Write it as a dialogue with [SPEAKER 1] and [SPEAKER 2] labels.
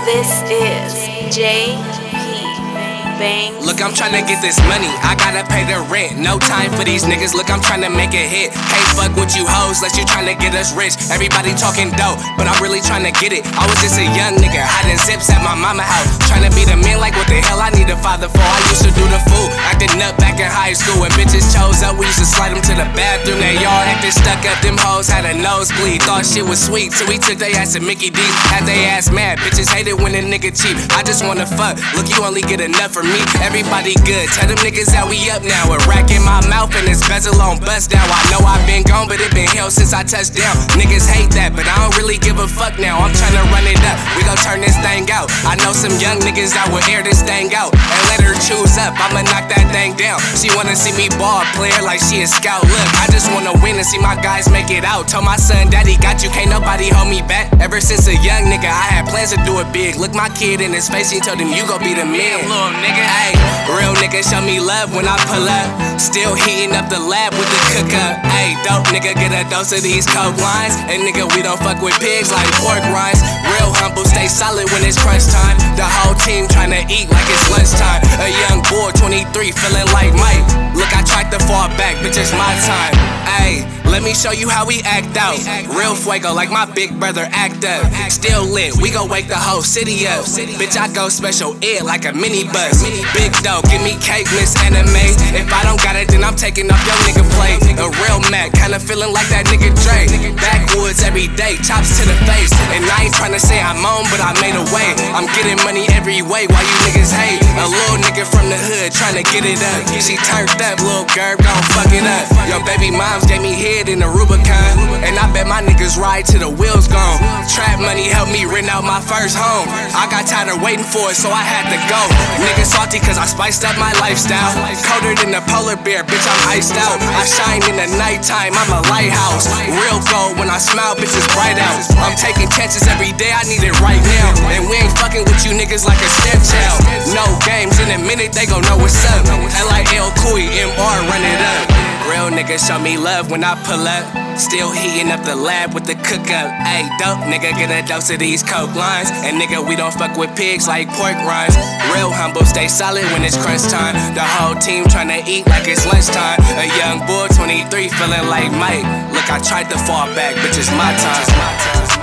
[SPEAKER 1] This is JP Bang.
[SPEAKER 2] Look, I'm tryna get this money, I gotta pay the rent. No time for these niggas, look, I'm tryna make a hit. Can't fuck with you hoes, unless you tryna get us rich. Everybody talking dope, but I'm really tryna get it. I was just a young nigga, hiding zips at my mama house. Tryna be the man, like what the hell I need a father for. I used to do the fool, acting up back in high school. When bitches chose up, we used to slide them to the bathroom. They all acting stuck up, them hoes had a nosebleed. Thought shit was sweet, so we took they ass to Mickey D. Had they ass mad, bitches hate it when a nigga cheap. I just wanna fuck, look, you only get enough for me. Everybody good, tell them niggas that we up now. A rack in my mouth and this bezel on bust down. I know I've been gone, but it been hell since I touched down. Niggas hate that, but I don't really give a fuck now. I'm tryna run it up, we gon' turn this thing out. I know some young niggas that will air this thing out and let her choose up, I'ma knock that thing down. She wanna see me ball player like she a scout. Look, I just wanna win and see my guys make it out. Told my son, daddy got you, can't nobody hold me back. Ever since a young nigga, I had plans to do it big. Look my kid in his face, he told him you gon' be the man. Little nigga, ayy, real nigga show me love when I pull up. Still heating up the lab with the cook up. Ayy, dope nigga get a dose of these coke lines. And nigga, we don't fuck with pigs like pork rinds. Real humble, stay solid when it's crunch time. The whole team tryna eat like it's lunchtime. A young boy, 23, feeling like Mike. Look, I tried to fall back, bitch, it's my time. Ayy, let me show you how we act out. Real fuego like my big brother act up. Still lit, we gon' wake the whole city up. Bitch, I go special ed like a mini bus. Big dough, give me cake, Miss Anime. If I don't got it, then I'm taking off your nigga plate. A real Mac, kinda feeling like that nigga Dre. Backwoods every day, chops to the face. And I ain't tryna say I'm on, but I made a way. I'm getting money every way while you niggas hate. A little nigga from the hood tryna get it up. She turned up, little girl, gon' fuck it up. Yo, baby moms gave me head in the Rubicon. And I bet my niggas ride till the wheels gone. Trap money helped me rent out my first home. I got tired of waiting for it, so I had to go. Niggas salty cause I spiced up my lifestyle. Colder than a polar bear, bitch, I'm iced out. I shine in the nighttime, I'm a lighthouse. Real gold, when I smile, bitches bright out. I'm taking chances every day, I need it right now. And we ain't fucking with you niggas like a stepchild. No games, in a minute they gon' know what's up. L.I.L. Cooley, M.R. run it up. Real niggas show me love when I pull up. Still heating up the lab with the cook up. Ayy, dope nigga get a dose of these coke lines. And nigga, we don't fuck with pigs like pork rinds. Real humble, stay solid when it's crunch time. The whole team tryna eat like it's lunchtime. A young boy, 23, feeling like Mike. Look, I tried to fall back, bitch, it's my time.